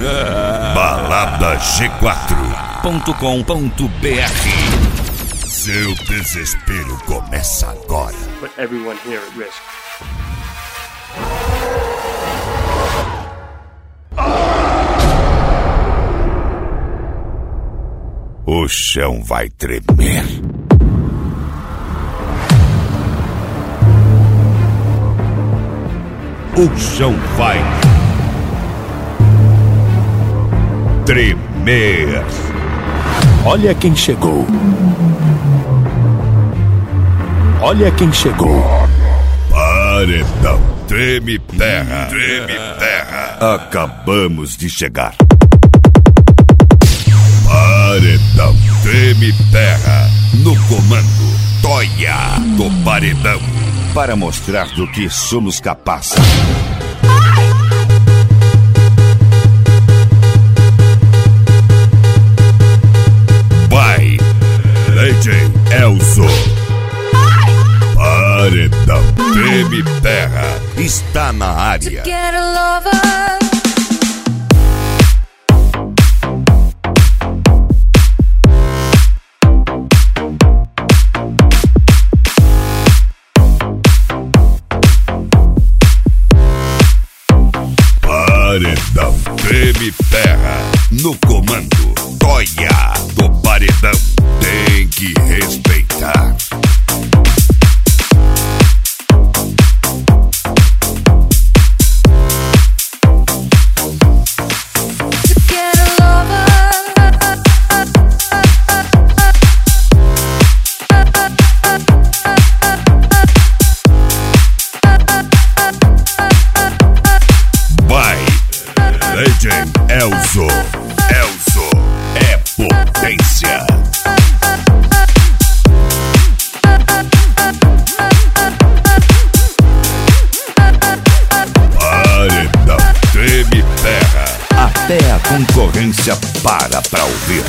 Balada G4.com.br. Seu desespero começa agora. Put everyone here at risk. O chão vai tremer. O chão vai tremer. Olha quem chegou. Olha quem chegou. Paredão, treme terra, treme terra. Acabamos de chegar. Paredão, treme terra. No comando, Toia do Paredão. Para mostrar do que somos capazes. Vai, DJ Elzo. Paredão, treme terra. Está na área. Paredão, treme terra. No comando, Toia do Paredão. Tem que respeitar. DJ Elzo. Elzo é potência. Paredão, treme terra. Até a concorrência para pra ouvir.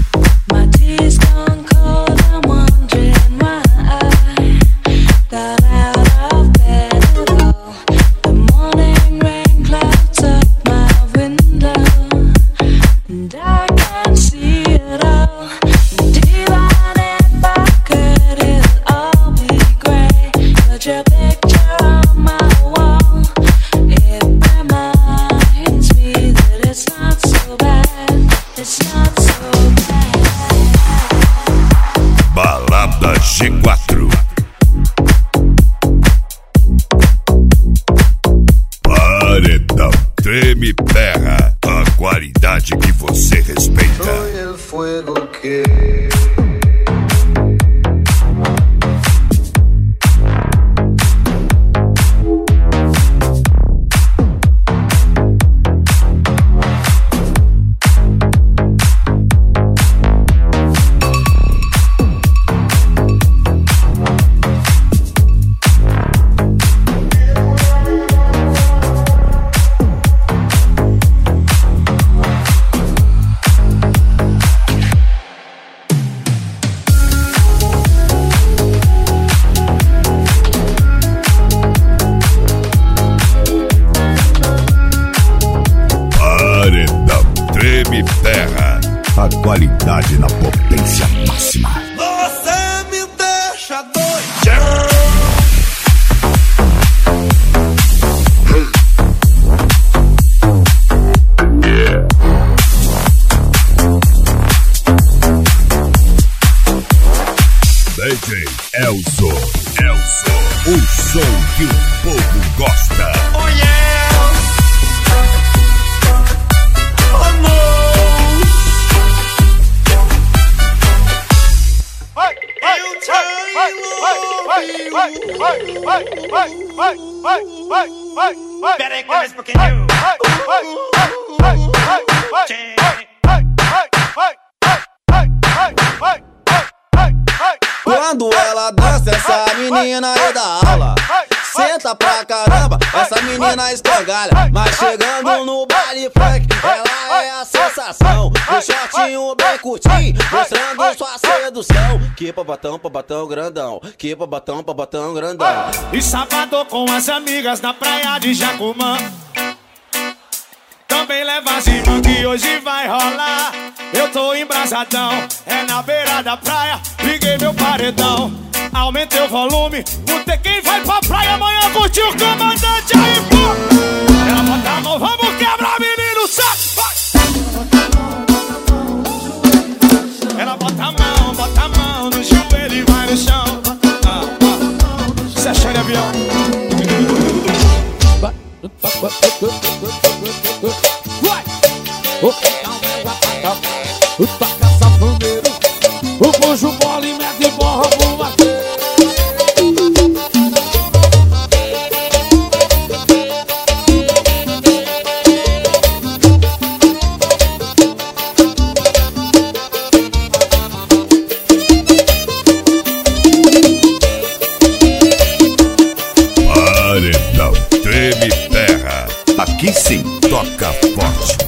Balada G4. Paredão, treme terra. A qualidade que você respeita. Soy el fuego que treme terra. A qualidade na potência máxima. você me deixa doido. DJ Elzo. Elzo, o som que o povo gosta. Oh yeah. Better get this book in you. Quando ela dança, essa menina é da aula. Senta pra caramba, essa menina escangalha. Mas chegando no baile funk, ela é a sensação. O shortinho bem curtinho, mostrando sua sedução. Que pra batão grandão, que pra batão grandão. E sábado com as amigas na praia de Jacumã. também leva cima que hoje vai rolar. Eu tô embrasadão, é na beira da praia. Liguei meu paredão, aumentei o volume. Não tem quem vai pra praia amanhã curtir o comandante aí, pô. Ela bota a mão, vamos quebrar, menino, sabe? Ela bota a mão no joelho e vai no chão. Você achou de avião? Vai! O taca safoneiro, o puxo bola e mete borra pro bater. Paredão Treme Terra. Aqui sim toca forte.